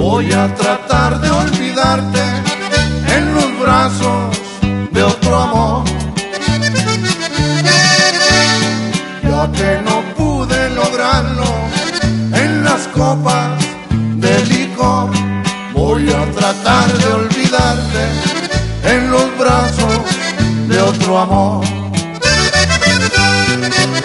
Voy a tratar de olvidarte en los brazos de otro amor. Ya que no pude lograrlo en las copas de licor, voy a tratar de olvidarte en los brazos de otro amor.